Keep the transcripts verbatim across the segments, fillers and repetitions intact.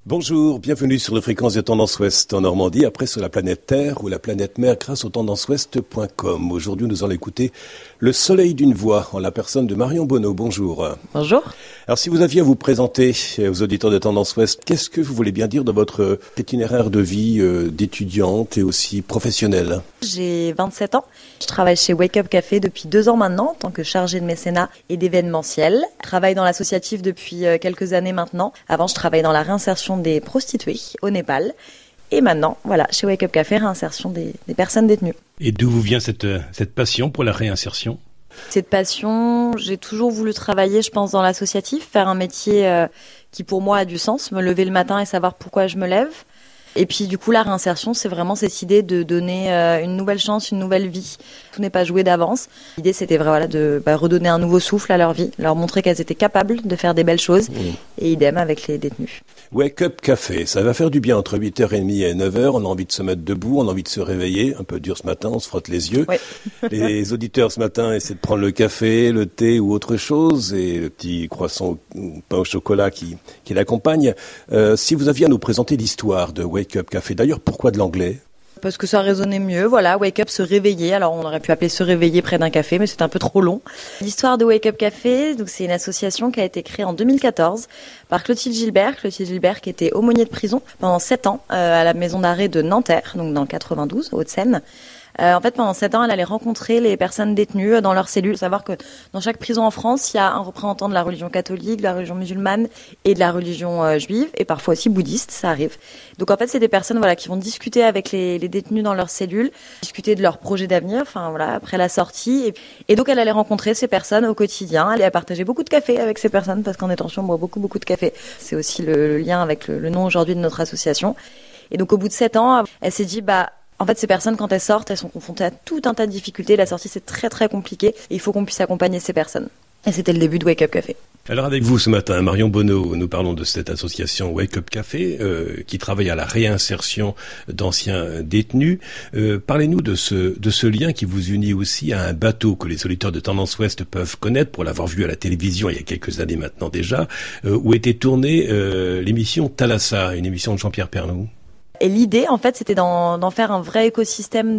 Bonjour, bienvenue sur les fréquences de Tendance Ouest en Normandie, après sur la planète Terre ou la planète Mer grâce au tendance ouest point com. Aujourd'hui, nous allons écouter Le Soleil d'une voix en la personne de Marion Bonneau. Bonjour. Bonjour. Alors, si vous aviez à vous présenter aux auditeurs de Tendance Ouest, qu'est-ce que vous voulez bien dire de votre itinéraire de vie euh, d'étudiante et aussi professionnelle? J'ai vingt-sept ans. Je travaille chez Wake Up Café depuis deux ans maintenant en tant que chargée de mécénat et d'événementiel. Je travaille dans l'associatif depuis quelques années maintenant. Avant, je travaillais dans la réinsertion des prostituées au Népal. Et maintenant, voilà, chez Wake Up Café, réinsertion des, des personnes détenues. Et d'où vous vient cette, cette passion pour la réinsertion ? Cette passion, j'ai toujours voulu travailler, je pense, dans l'associatif, faire un métier euh, qui pour moi a du sens, me lever le matin et savoir pourquoi je me lève. Et puis du coup, la réinsertion, c'est vraiment cette idée de donner euh, une nouvelle chance, une nouvelle vie. Tout n'est pas joué d'avance. L'idée, c'était voilà, de bah, redonner un nouveau souffle à leur vie, leur montrer qu'elles étaient capables de faire des belles choses, mmh. et idem avec les détenus. Wake Up Café, ça va faire du bien entre huit heures trente et neuf heures. On a envie de se mettre debout, on a envie de se réveiller. Un peu dur ce matin, on se frotte les yeux. Oui. Les auditeurs ce matin essaient de prendre le café, le thé ou autre chose, et le petit croissant ou pain au chocolat qui, qui l'accompagne. Euh, si vous aviez à nous présenter l'histoire de Wake Up Café, d'ailleurs, pourquoi de l'anglais ? Parce que ça résonnait mieux, voilà, Wake Up, se réveiller. Alors on aurait pu appeler se réveiller près d'un café, mais c'est un peu trop long. L'histoire de Wake Up Café, donc c'est une association qui a été créée en deux mille quatorze par Clotilde Gilbert. Clotilde Gilbert qui était aumônier de prison pendant sept ans euh, à la maison d'arrêt de Nanterre, donc dans le quatre-vingt-douze, Hauts-de-Seine. Euh, en fait, pendant sept ans, elle allait rencontrer les personnes détenues dans leurs cellules. Savoir que dans chaque prison en France, il y a un représentant de la religion catholique, de la religion musulmane et de la religion euh, juive, et parfois aussi bouddhiste, ça arrive. Donc en fait, c'est des personnes voilà qui vont discuter avec les, les détenus dans leurs cellules, discuter de leurs projets d'avenir, enfin voilà, après la sortie. Et, et donc elle allait rencontrer ces personnes au quotidien. Elle allait partager beaucoup de café avec ces personnes parce qu'en détention, on boit beaucoup beaucoup de café. C'est aussi le, le lien avec le, le nom aujourd'hui de notre association. Et donc au bout de sept ans, elle s'est dit bah en fait, ces personnes, quand elles sortent, elles sont confrontées à tout un tas de difficultés. La sortie, c'est très, très compliqué. Et il faut qu'on puisse accompagner ces personnes. Et c'était le début de Wake Up Café. Alors avec vous ce matin, Marion Bonneau, nous parlons de cette association Wake Up Café euh, qui travaille à la réinsertion d'anciens détenus. Euh, parlez-nous de ce, de ce lien qui vous unit aussi à un bateau que les auditeurs de Tendance Ouest peuvent connaître pour l'avoir vu à la télévision il y a quelques années maintenant déjà, euh, où était tournée euh, l'émission Thalassa, une émission de Jean-Pierre Pernou. Et l'idée, en fait, c'était d'en, d'en faire un vrai écosystème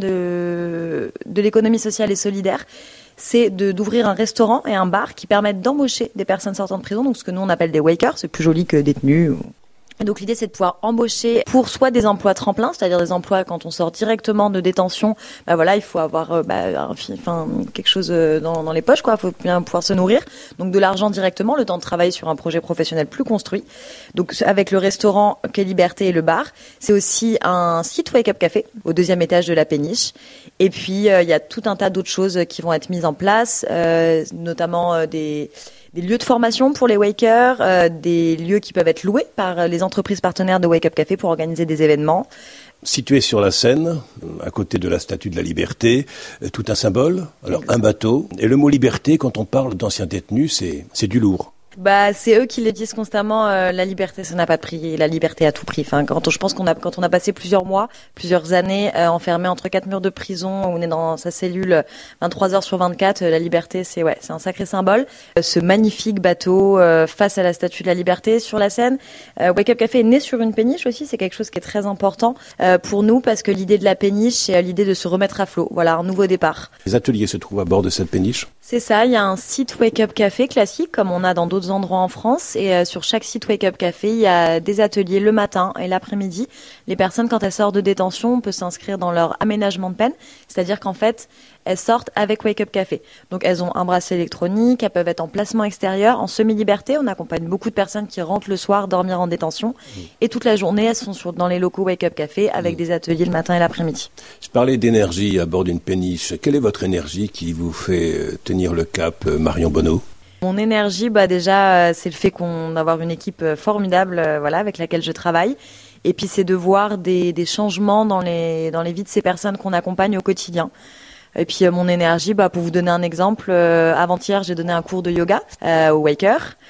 de, de l'économie sociale et solidaire. C'est de, d'ouvrir un restaurant et un bar qui permettent d'embaucher des personnes sortant de prison, donc ce que nous on appelle des wakers, c'est plus joli que détenus. Et donc l'idée c'est de pouvoir embaucher pour soit des emplois tremplins, c'est-à-dire des emplois quand on sort directement de détention, bah voilà, il faut avoir euh, bah, un, enfin, quelque chose dans, dans les poches, quoi, il faut bien pouvoir se nourrir, donc de l'argent directement, le temps de travailler sur un projet professionnel plus construit. Donc avec le restaurant Quai Liberté et le bar, c'est aussi un site Wake Up Café au deuxième étage de la péniche. Et puis euh, il y a tout un tas d'autres choses qui vont être mises en place, euh, notamment euh, des des lieux de formation pour les wakers, euh, des lieux qui peuvent être loués par les entreprises partenaires de Wake Up Café pour organiser des événements. Situé sur la Seine, à côté de la Statue de la Liberté, tout un symbole, alors un bateau. Et le mot liberté, quand on parle d'anciens détenus, c'est, c'est du lourd. Bah, c'est eux qui le disent constamment, euh, la liberté, ça n'a pas de prix, la liberté à tout prix. Enfin, quand on, je pense qu'on a, quand on a passé plusieurs mois, plusieurs années, euh, enfermé entre quatre murs de prison, où on est dans sa cellule vingt-trois heures sur vingt-quatre, euh, la liberté, c'est, ouais, c'est un sacré symbole. Euh, ce magnifique bateau, euh, face à la Statue de la Liberté, sur la Seine. Euh, Wake Up Café est né sur une péniche aussi, c'est quelque chose qui est très important, euh, pour nous, parce que l'idée de la péniche, c'est l'idée de se remettre à flot. Voilà, un nouveau départ. Les ateliers se trouvent à bord de cette péniche? C'est ça, il y a un site Wake Up Café classique, comme on a dans d'autres endroits en France, et euh, sur chaque site Wake Up Café, il y a des ateliers le matin et l'après-midi. Les personnes, quand elles sortent de détention, on peut s'inscrire dans leur aménagement de peine, c'est-à-dire qu'en fait, elles sortent avec Wake Up Café. Donc elles ont un bracelet électronique, elles peuvent être en placement extérieur, en semi-liberté. On accompagne beaucoup de personnes qui rentrent le soir dormir en détention. Mmh. Et toute la journée, elles sont sur, dans les locaux Wake Up Café avec mmh. des ateliers le matin et l'après-midi. Je parlais d'énergie à bord d'une péniche. Quelle est votre énergie qui vous fait tenir le cap, Marion Bonneau ? Mon énergie, bah déjà, c'est le fait qu'on avoir une équipe formidable, euh, voilà, avec laquelle je travaille. Et puis c'est de voir des, des changements dans les, dans les vies de ces personnes qu'on accompagne au quotidien. Et puis euh, mon énergie, bah, pour vous donner un exemple, euh, avant-hier j'ai donné un cours de yoga euh, aux wakers.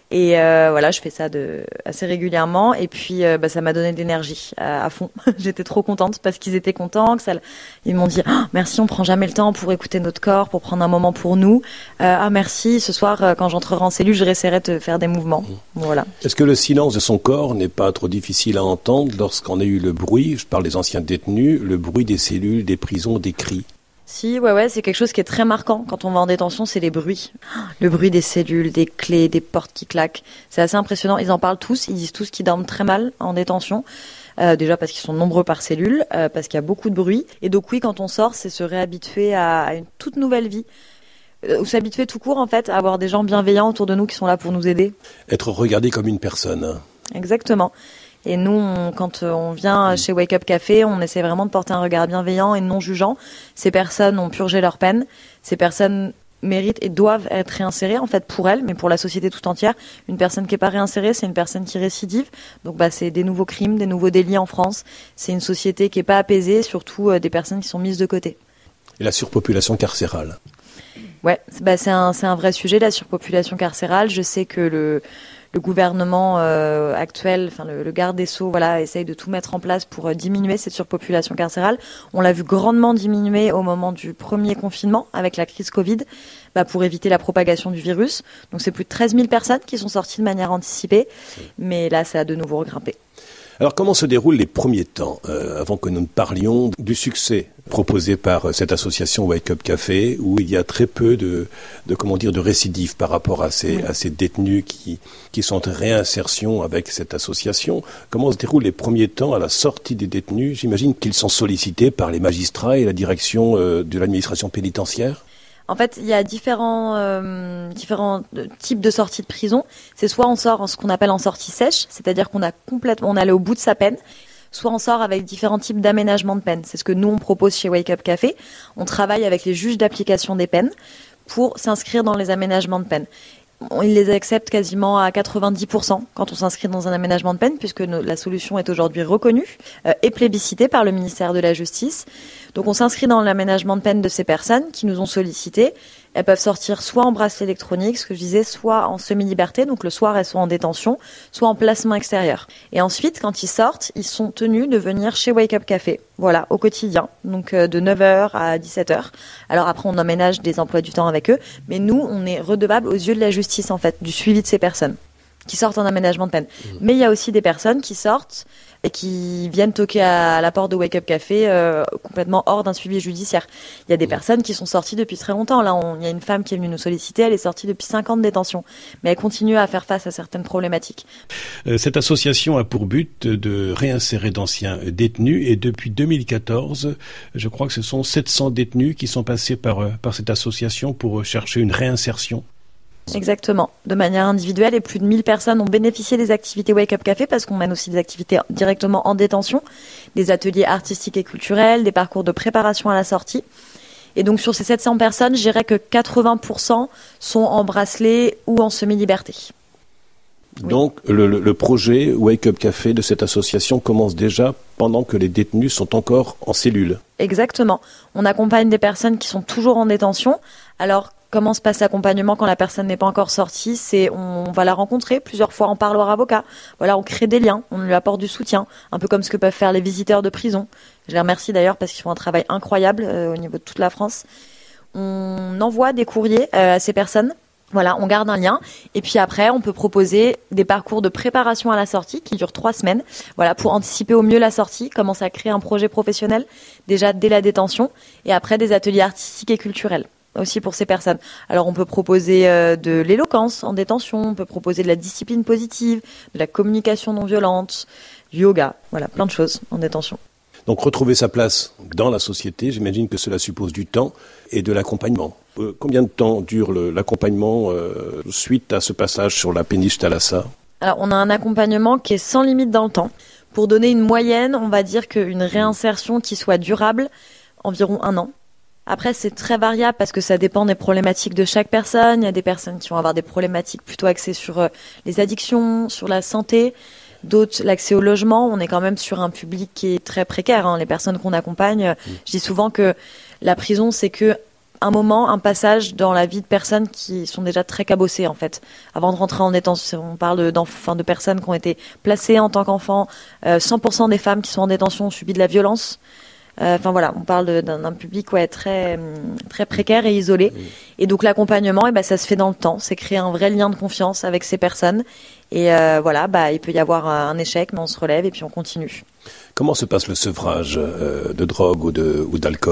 Et euh, voilà, je fais ça de assez régulièrement. Et puis, euh, bah, ça m'a donné de l'énergie à, à fond. J'étais trop contente parce qu'ils étaient contents. Que ça, ils m'ont dit oh, merci, on prend jamais le temps pour écouter notre corps, pour prendre un moment pour nous. Euh, ah merci, ce soir euh, quand j'entrerai en cellule, je réessayerai de faire des mouvements. Voilà. Est-ce que le silence de son corps n'est pas trop difficile à entendre lorsqu'on a eu le bruit, je parle des anciens détenus, le bruit des cellules, des prisons, des cris? Si, ouais, ouais, c'est quelque chose qui est très marquant quand on va en détention, c'est les bruits. Le bruit des cellules, des clés, des portes qui claquent. C'est assez impressionnant. Ils en parlent tous, ils disent tous qu'ils dorment très mal en détention. Euh, déjà parce qu'ils sont nombreux par cellule, euh, parce qu'il y a beaucoup de bruit. Et donc oui, quand on sort, c'est se réhabituer à, à une toute nouvelle vie. Euh, ou s'habituer tout court, en fait, à avoir des gens bienveillants autour de nous qui sont là pour nous aider. Être regardé comme une personne. Exactement. Et nous, on, quand on vient chez Wake Up Café, on essaie vraiment de porter un regard bienveillant et non jugeant. Ces personnes ont purgé leur peine. Ces personnes méritent et doivent être réinsérées, en fait, pour elles, mais pour la société tout entière. Une personne qui n'est pas réinsérée, c'est une personne qui récidive. Donc, bah, c'est des nouveaux crimes, des nouveaux délits en France. C'est une société qui n'est pas apaisée, surtout euh, des personnes qui sont mises de côté. Et la surpopulation carcérale. Ouais, bah, c'est un, c'est un vrai sujet, la surpopulation carcérale. Je sais que le... Le gouvernement euh, actuel, enfin le, le garde des Sceaux, voilà, essaye de tout mettre en place pour euh, diminuer cette surpopulation carcérale. On l'a vu grandement diminuer au moment du premier confinement avec la crise Covid, bah, pour éviter la propagation du virus. Donc c'est plus de treize mille personnes qui sont sorties de manière anticipée, mais là ça a de nouveau regrimpé. Alors comment se déroulent les premiers temps, euh, avant que nous ne parlions du succès proposé par cette association Wake Up Café, où il y a très peu de, de comment dire, de récidives par rapport à ces, à ces détenus qui, qui sont en réinsertion avec cette association. Comment se déroulent les premiers temps à la sortie des détenus? J'imagine qu'ils sont sollicités par les magistrats et la direction euh, de l'administration pénitentiaire. En fait, il y a différents, euh, différents types de sorties de prison. C'est soit on sort en ce qu'on appelle en sortie sèche, c'est-à-dire qu'on a complètement, on est allé au bout de sa peine. Soit on sort avec différents types d'aménagement de peine. C'est ce que nous, on propose chez Wake Up Café. On travaille avec les juges d'application des peines pour s'inscrire dans les aménagements de peine. Ils les acceptent quasiment à quatre-vingt-dix pour cent quand on s'inscrit dans un aménagement de peine, puisque nos, la solution est aujourd'hui reconnue euh, et plébiscitée par le ministère de la Justice. Donc on s'inscrit dans l'aménagement de peine de ces personnes qui nous ont sollicité. Elles peuvent sortir soit en bracelet électronique, ce que je disais, soit en semi-liberté, donc le soir elles sont en détention, soit en placement extérieur. Et ensuite, quand ils sortent, ils sont tenus de venir chez Wake Up Café, voilà, au quotidien, donc euh, de neuf heures à dix-sept heures. Alors après, on emménage des emplois du temps avec eux, mais nous, on est redevable aux yeux de la justice, en fait, du suivi de ces personnes qui sortent en aménagement de peine. Mmh. Mais il y a aussi des personnes qui sortent et qui viennent toquer à la porte de Wake Up Café euh, complètement hors d'un suivi judiciaire. Il y a des mmh. personnes qui sont sorties depuis très longtemps. Là, il y a une femme qui est venue nous solliciter, elle est sortie depuis cinq ans de détention, mais elle continue à faire face à certaines problématiques. Euh, cette association a pour but de réinsérer d'anciens détenus et depuis deux mille quatorze, je crois que ce sont sept cents détenus qui sont passés par, par cette association pour chercher une réinsertion. Exactement, de manière individuelle, et plus de mille personnes ont bénéficié des activités Wake Up Café parce qu'on mène aussi des activités directement en détention, des ateliers artistiques et culturels, des parcours de préparation à la sortie. Et donc sur ces sept cents personnes, je dirais que quatre-vingts pour cent sont en bracelet ou en semi-liberté. Oui. Donc le, le projet Wake Up Café de cette association commence déjà pendant que les détenus sont encore en cellule. Exactement. On accompagne des personnes qui sont toujours en détention. Alors comment se passe l'accompagnement quand la personne n'est pas encore sortie? C'est on va la rencontrer plusieurs fois, on parle au avocat. Voilà, on crée des liens, on lui apporte du soutien, un peu comme ce que peuvent faire les visiteurs de prison. Je les remercie d'ailleurs parce qu'ils font un travail incroyable euh, au niveau de toute la France. On envoie des courriers euh, à ces personnes. Voilà, on garde un lien. Et puis après, on peut proposer des parcours de préparation à la sortie qui durent trois semaines. Voilà, pour anticiper au mieux la sortie, commencer à créer un projet professionnel déjà dès la détention. Et après, des ateliers artistiques et culturels aussi pour ces personnes. Alors on peut proposer euh, de l'éloquence en détention, on peut proposer de la discipline positive, de la communication non violente, du yoga, voilà, plein de choses en détention. Donc retrouver sa place dans la société, j'imagine que cela suppose du temps et de l'accompagnement. Euh, combien de temps dure le, l'accompagnement euh, suite à ce passage sur la péniche Thalassa? Alors on a un accompagnement qui est sans limite dans le temps. Pour donner une moyenne, on va dire qu'une réinsertion qui soit durable, environ un an. Après, c'est très variable parce que ça dépend des problématiques de chaque personne. Il y a des personnes qui vont avoir des problématiques plutôt axées sur euh, les addictions, sur la santé. D'autres, l'accès au logement. On est quand même sur un public qui est très précaire, hein. Les personnes qu'on accompagne, mmh. je dis souvent que la prison, c'est que un moment, un passage dans la vie de personnes qui sont déjà très cabossées en fait. Avant de rentrer en détention, on parle de, d'enfants, de personnes qui ont été placées en tant qu'enfants. Euh, cent pour cent des femmes qui sont en détention ont subi de la violence. Enfin euh, voilà, on parle de, d'un, d'un public ouais, très, très précaire et isolé. Et donc l'accompagnement, eh ben, ça se fait dans le temps. C'est créer un vrai lien de confiance avec ces personnes. Et euh, voilà, bah, il peut y avoir un échec, mais on se relève et puis on continue. Comment se passe le sevrage euh, de drogue ou, de, ou d'alcool ?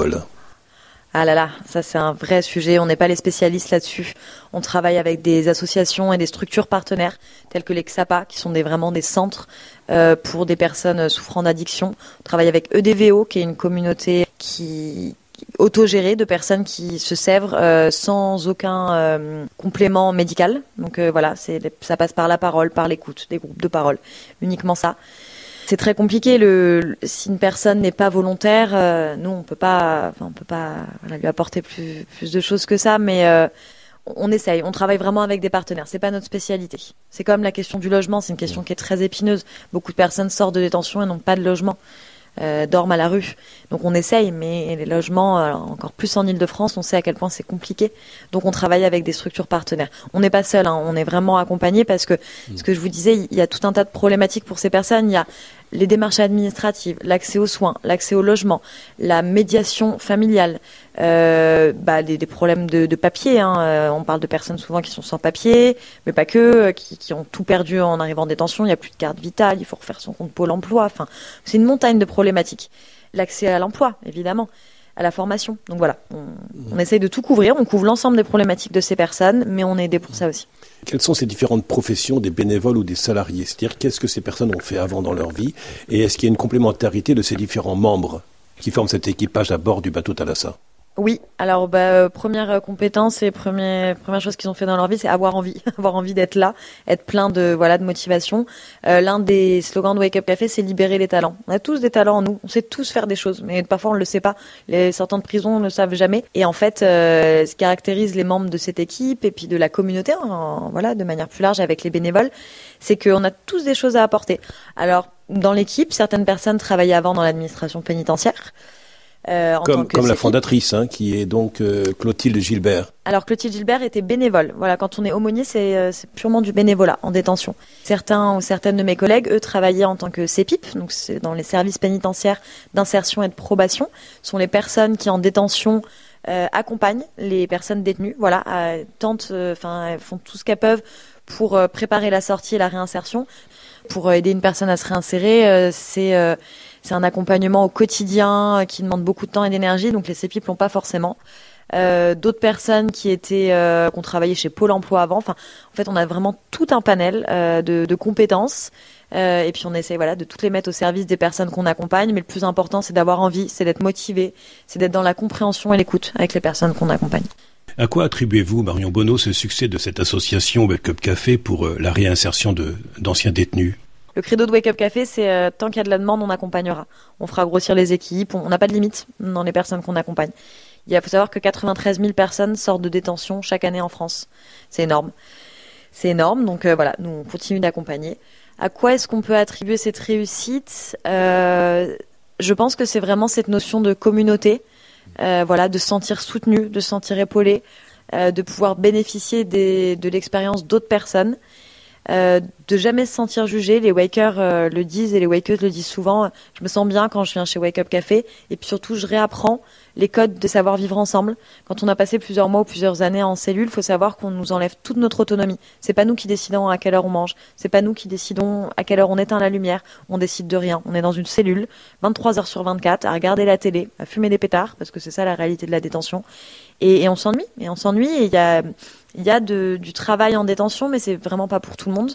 Ah là là, ça c'est un vrai sujet, on n'est pas les spécialistes là-dessus. On travaille avec des associations et des structures partenaires, telles que les X A P A, qui sont des, vraiment des centres euh, pour des personnes souffrant d'addiction. On travaille avec E D V O, qui est une communauté qui autogérée de personnes qui se sèvrent euh, sans aucun euh, complément médical. Donc euh, voilà, c'est, ça passe par la parole, par l'écoute, des groupes de parole, uniquement ça. C'est très compliqué. Le, le, si une personne n'est pas volontaire, euh, nous on peut pas, enfin, on peut pas voilà, lui apporter plus, plus de choses que ça, mais euh, on essaye. On travaille vraiment avec des partenaires. C'est pas notre spécialité. C'est comme la question du logement. C'est une question qui est très épineuse. Beaucoup de personnes sortent de détention et n'ont pas de logement, euh, dorment à la rue. Donc on essaye, mais les logements, alors, encore plus en Île-de-France, on sait à quel point c'est compliqué. Donc on travaille avec des structures partenaires. On n'est pas seul. Hein, on est vraiment accompagné parce que mmh. ce que je vous disais, il y a tout un tas de problématiques pour ces personnes. Il y a les démarches administratives, l'accès aux soins, l'accès au logement, la médiation familiale, euh, bah, des, des problèmes de, de papier. Hein. Euh, on parle de personnes souvent qui sont sans papier, mais pas que, euh, qui, qui ont tout perdu en arrivant en détention. Il n'y a plus de carte vitale, il faut refaire son compte Pôle emploi. Enfin, c'est une montagne de problématiques. L'accès à l'emploi, évidemment, à la formation. Donc voilà, on, on essaye de tout couvrir. On couvre l'ensemble des problématiques de ces personnes, mais on est aidé pour ça aussi. Quelles sont ces différentes professions des bénévoles ou des salariés ? C'est-à-dire, qu'est-ce que ces personnes ont fait avant dans leur vie ? Et est-ce qu'il y a une complémentarité de ces différents membres qui forment cet équipage à bord du bateau Thalassa ? Oui, alors bah, euh, première compétence et première première chose qu'ils ont fait dans leur vie, c'est avoir envie, avoir envie d'être là, être plein de voilà de motivation. Euh, l'un des slogans de Wake Up Café, c'est libérer les talents. On a tous des talents en nous, on sait tous faire des choses, mais parfois on ne le sait pas. Les sortants de prison ne le savent jamais. Et en fait, euh, ce qui caractérise les membres de cette équipe et puis de la communauté, en, voilà, de manière plus large avec les bénévoles, c'est qu'on a tous des choses à apporter. Alors dans l'équipe, certaines personnes travaillaient avant dans l'administration pénitentiaire. Euh, en comme tant que comme la C F I. fondatrice, hein, qui est donc euh, Clotilde Gilbert. Alors Clotilde Gilbert était bénévole. Voilà, quand on est aumônier, c'est, euh, c'est purement du bénévolat en détention. Certains ou certaines de mes collègues, eux, travaillaient en tant que C P I P, donc c'est dans les services pénitentiaires d'insertion et de probation. Ce sont les personnes qui en détention euh, accompagnent les personnes détenues. Voilà, euh, tentent, enfin, euh, font tout ce qu'elles peuvent pour euh, préparer la sortie et la réinsertion. Pour euh, aider une personne à se réinsérer, euh, c'est euh, c'est un accompagnement au quotidien qui demande beaucoup de temps et d'énergie, donc les C P I P l'ont pas forcément. Euh, d'autres personnes qui étaient, euh, qui ont travaillé chez Pôle emploi avant. Enfin, en fait, on a vraiment tout un panel euh, de, de compétences. Euh, et puis on essaie voilà de toutes les mettre au service des personnes qu'on accompagne. Mais le plus important, c'est d'avoir envie, c'est d'être motivé, c'est d'être dans la compréhension et l'écoute avec les personnes qu'on accompagne. À quoi attribuez-vous, Marion Bonneau, ce succès de cette association Wake Up Café pour euh, la réinsertion de, d'anciens détenus ? Le credo de Wake Up Café, c'est euh, tant qu'il y a de la demande, on accompagnera. On fera grossir les équipes, on n'a pas de limite dans les personnes qu'on accompagne. Il faut savoir que quatre-vingt-treize mille personnes sortent de détention chaque année en France. C'est énorme. C'est énorme, donc euh, voilà, nous on continue d'accompagner. À quoi est-ce qu'on peut attribuer cette réussite ? euh, Je pense que c'est vraiment cette notion de communauté, euh, voilà, de se sentir soutenu, de se sentir épaulé, euh, de pouvoir bénéficier des, de l'expérience d'autres personnes. Euh, de jamais se sentir jugé. Les wakers euh, le disent et les wakeuses le disent souvent. Je me sens bien quand je viens chez Wake Up Café et puis surtout je réapprends les codes de savoir vivre ensemble. Quand on a passé plusieurs mois ou plusieurs années en cellule, il faut savoir qu'on nous enlève toute notre autonomie. C'est pas nous qui décidons à quelle heure on mange, c'est pas nous qui décidons à quelle heure on éteint la lumière, on décide de rien. On est dans une cellule, vingt-trois heures sur vingt-quatre, à regarder la télé, à fumer des pétards, parce que c'est ça la réalité de la détention. Et, et on s'ennuie, et on s'ennuie, et il y a, il y a de, du travail en détention, mais c'est vraiment pas pour tout le monde.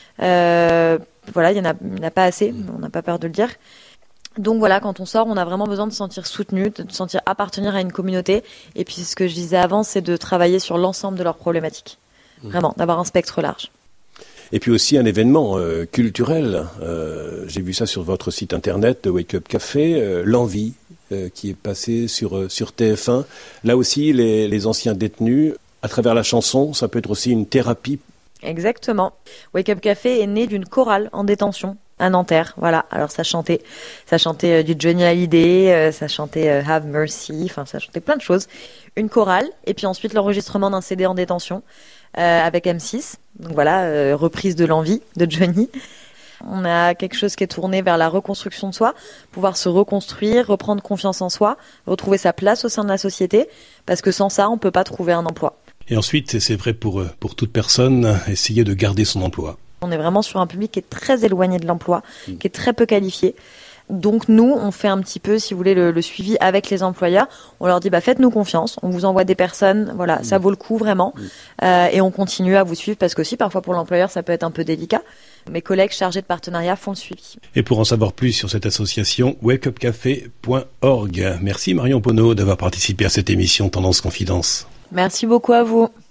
Euh, voilà, il y en a, il y en a pas assez, on n'a pas peur de le dire. Donc voilà, quand on sort, on a vraiment besoin de se sentir soutenu, de se sentir appartenir à une communauté. Et puis ce que je disais avant, c'est de travailler sur l'ensemble de leurs problématiques. Vraiment, d'avoir un spectre large. Et puis aussi un événement euh, culturel. Euh, j'ai vu ça sur votre site internet de Wake Up Café, euh, l'Envie, euh, qui est passé sur, euh, sur T F un. Là aussi, les, les anciens détenus, à travers la chanson, ça peut être aussi une thérapie. Exactement. Wake Up Café est né d'une chorale en détention. à Nanterre, voilà. Alors ça chantait, ça chantait euh, du Johnny Hallyday, euh, ça chantait euh, Have Mercy, enfin ça chantait plein de choses. Une chorale et puis ensuite l'enregistrement d'un C D en détention euh, avec M six. Donc voilà, euh, reprise de l'envie de Johnny. On a quelque chose qui est tourné vers la reconstruction de soi, pouvoir se reconstruire, reprendre confiance en soi, retrouver sa place au sein de la société, parce que sans ça, on peut pas trouver un emploi. Et ensuite, c'est vrai pour pour toute personne, essayer de garder son emploi. On est vraiment sur un public qui est très éloigné de l'emploi, qui est très peu qualifié. Donc nous, on fait un petit peu, si vous voulez, le, le suivi avec les employeurs. On leur dit, bah faites-nous confiance, on vous envoie des personnes, voilà, ça vaut le coup vraiment, euh, et on continue à vous suivre parce qu'aussi parfois pour l'employeur ça peut être un peu délicat. Mes collègues chargés de partenariat font le suivi. Et pour en savoir plus sur cette association, wake up café point org. Merci Marion Bonneau d'avoir participé à cette émission Tendance Confidence. Merci beaucoup à vous.